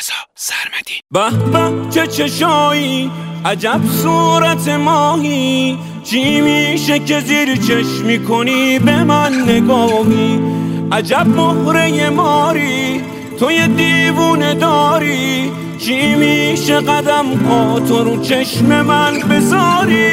رضا سرمدی. به به چه چشایی، عجب صورت ماهی، چی میشه که زیر چشمی کنی به من نگاهی؟ عجب مهره ماری، تو یه دیوونه داری، چی میشه قدم ها تو رو چشم من بذاری؟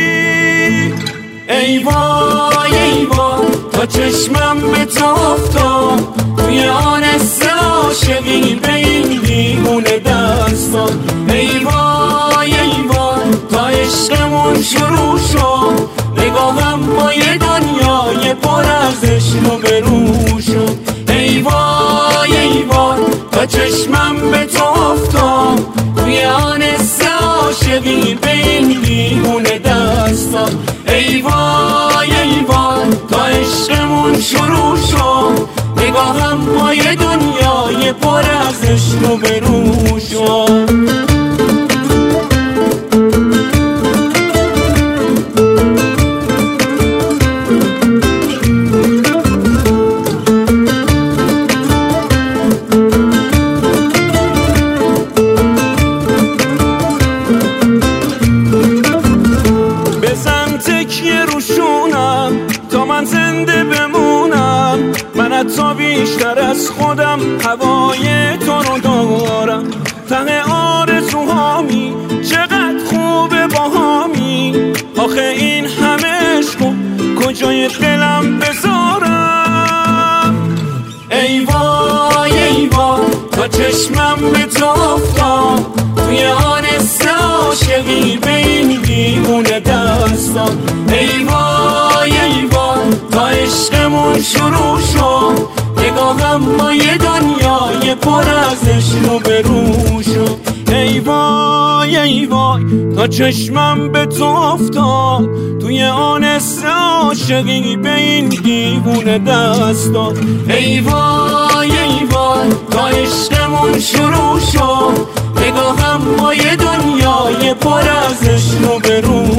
ای وای ای وای تا چشمم به تو افتاد، توی آنست عاشقی به این دیوونه دستان. ای وای ای وای تا عشقمون شروع شد، نگاهم با یه دنیای پر از عشق و برو شد. ای وای ای وای تا چشمم به تو افتاد، توی آنست عاشقی به این دیوونه دستان. ای وای ای وای تا عشقمون شروع شد، نگاهم با یه دنیای پر از عشق و برو شد. تا من زنده بمونم، من حتی بیشتر از خودم هوای تو رو دارم. ته آرزوهامی چقدر خوبه باهامی، آخه این همه عشقو کجای دلم بذارم؟ ای وای ای وای تا چشمم به تو افتاد، توی آنست عاشقی به این دیوونه دستان. ای وای ای وای تا عشقمون شروع شد، نگاهم با یه دنیای پر از عشق و برو شد. ای وای ای وای تا چشمم به تو افتاد، توی آنست عاشقی به این دیوونه دستان. ای وای ای وای تا عشقمون شروع شد، نگاهم با یه دنیای پر از عشق و برو